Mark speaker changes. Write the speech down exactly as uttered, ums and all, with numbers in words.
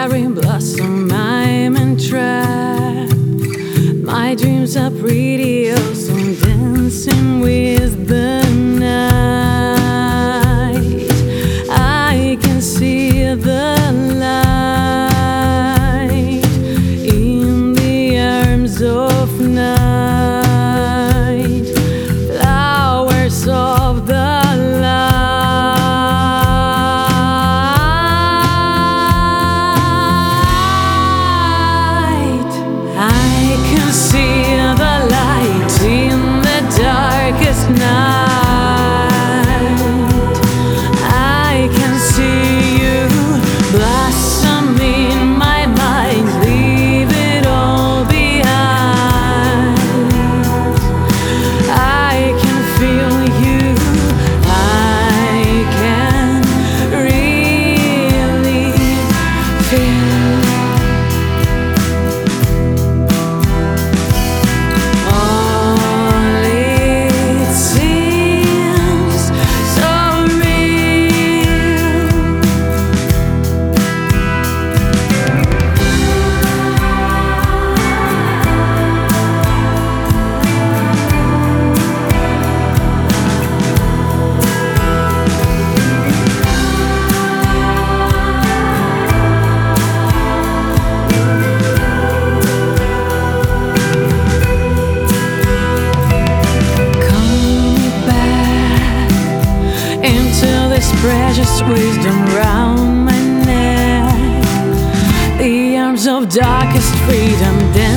Speaker 1: cherry blossom, I'm entrapped. My dreams are pretty, also dancing with the night. I can see the light in the arms of night, flowers of the night. I can see you blossom in my mind, leave it all behind. I can feel you, I can really feel. Precious wisdom round my neck, the arms of darkest freedom.